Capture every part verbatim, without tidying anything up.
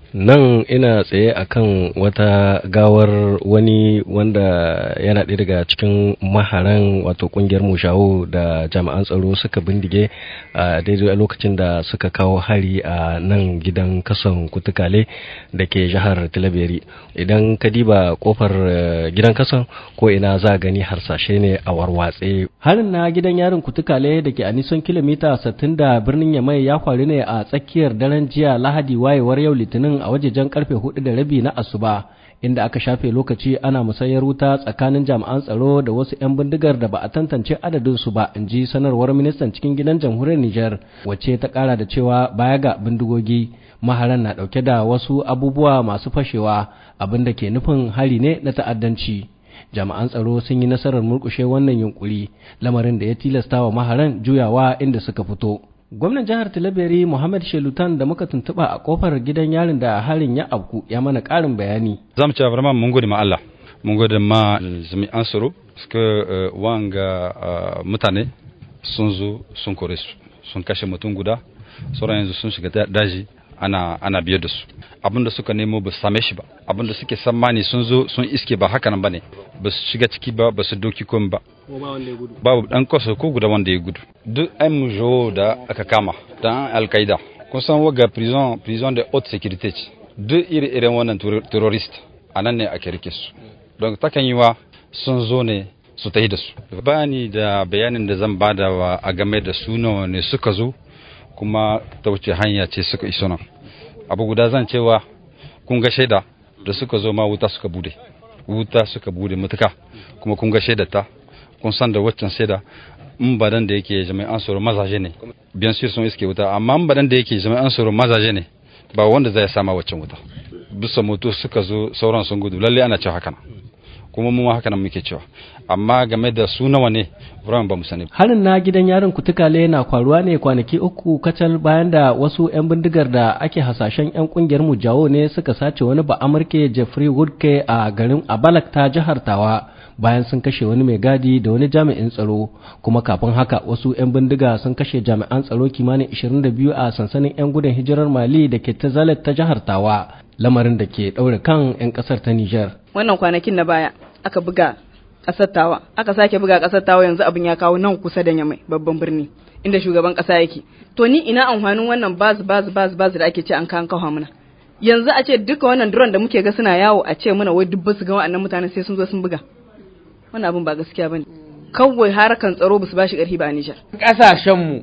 Nan ina tsaye akan wata gawar wani wanda yana ɗaya daga cikin maharan wato kungiyar mushawo da jami'an tsaro suka bindige a daidai lokacin da suka kawo hari a nan gidan kasan Kutukale da ke jihar Tilaberi. Idan ka diba kofar gidan kasan ko ina za gani harsashe ne a warwatse. Harin na gidan yarin Kutukale da ke a nisan kilomita sittin da birnin Yamai ya faru ne a tsakiyar daren jiya Lahadi wayewar yau Litinin a wajejen karfe hudu da rabi na asuba, inda aka shafe lokaci ana musayar wuta tsakanin jami'an tsaro da wasu 'yan bindigar da ba a tantance adadin su ba, in ji sanarwar ministan cikin gidan jamhuriyar Nijar, wacce ta kara da cewa baya ga bindigogi maharan na dauke da wasu abubuwa masu fashewa, abin da ke nufin hari ne na ta'addanci. Jami'an tsaro sun yi nasarar murkushe wannan yunkuri, lamarin da ya tilasta wa maharan juyawa inda suka fito. Gwamnan jihar Tilaberi Muhammad Shelutan da muka tuntuɓa a kofar gidan yarin da harin ya afku ya mana ƙarin bayani. Za mu ce vraiment mun gode ma Allah, mun gode ma jami'an tsaro, suka wanga mutane sun zo sun kore su, sun kashe mutum guda, sauran yanzu sun shiga daji ana ana biye da su. Abin da suka nemo ba su same shi ba, abin da suke tsammani sun zo sun iske ba haka nan bane, ba su shiga ciki ba, ba su doki kom ba. Babu dan kwasa ko guda wanda ya gudu. Duk an mujo da aka kama dan Al-Qaida. Kun san waga prison prison de haute sécurité ce. Duk iri irin wannan terrorist anan ne ake rike su. Don takan yi wa sun zo ne su tafi da su. Bani da bayanin da zan bada wa a game da su ne suka zo kuma ta wuce hanya ce suka iso nan. Abu guda zan cewa kun ga shaida da suka zo ma wuta suka bude. Wuta suka bude mutuka kuma kun ga shaida ta. Kun san da waccan shaida in badan da yake jami'an tsaro mazaje ne, biyan su sun iske wuta, amma in badan da yake jami'an tsaro mazaje ne ba wanda zai sama waccan wuta. Bisa moto suka zo sauran sun gudu, lalle ana cewa haka kuma mu haka nan muke cewa, amma game da su nawa ne vraiment ba mu sani. Harin na gidan yarin Kutukale na kwaruwa ne kwanaki uku kacal bayan da wasu 'yan bindigar da ake hasashen 'yan kungiyar Mujawo ne suka sace wani ba Amurke Jeffrey Woodke a garin Abalak ta jihar Tawa. Bayan sun kashe wani mai gadi da wani jami'in tsaro, kuma kafin haka wasu 'yan bindiga sun kashe jami'an tsaro kimanin ishirin da biyu a sansanin 'yan gudun hijirar Mali da ke ta Zalet ta jihar Tawa, lamarin da ke ɗaure kan 'yan ƙasar ta Nijar. Wannan kwanakin na baya aka buga ƙasar Tawa, aka sake buga ƙasar Tawa, yanzu abin ya kawo nan kusa da Yamai babban birni inda shugaban ƙasa yake. To ni ina amfanin wannan baz baz baz baz da ake ce an kan kawo mana. Yanzu a ce duka wannan drone da muke ga suna yawo a ce muna wai dubba su ga wa'annan mutanen sai sun zo sun buga. Wannan abin ba gaskiya bane, kawai harkan tsaro ba su bashi ƙarfi ba a Nijar. Ƙasashenmu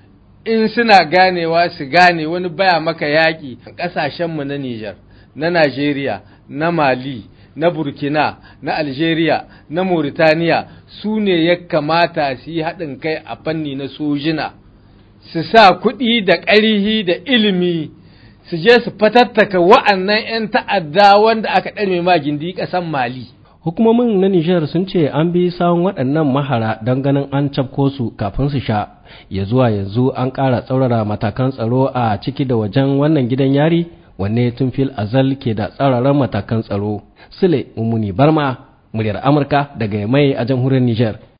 in suna ganewa su gane wani baya maka yaƙi. Ƙasashenmu na Nijar, na Najeriya, na Mali, na Burkina, na Algeria, na Mauritania su ne ya kamata su yi haɗin kai a fanni na sojina, su sa kuɗi da ƙarhi da ilimi su je su fatattaka wa'annan 'yan ta'adda wanda aka ɗarme ma gindi ƙasan Mali. Hukumomin na Nijar sun ce an bi sawun waɗannan mahara don ganin an cafko su kafin su sha. Ya zuwa yanzu an ƙara tsaurara matakan tsaro a ciki da wajen wannan gidan yari, wanne tun fil azal ke da tsauraran matakan tsaro. Sule Mummuni Barma, muryar Amurka daga Yamai a jamhuriyar Nijar.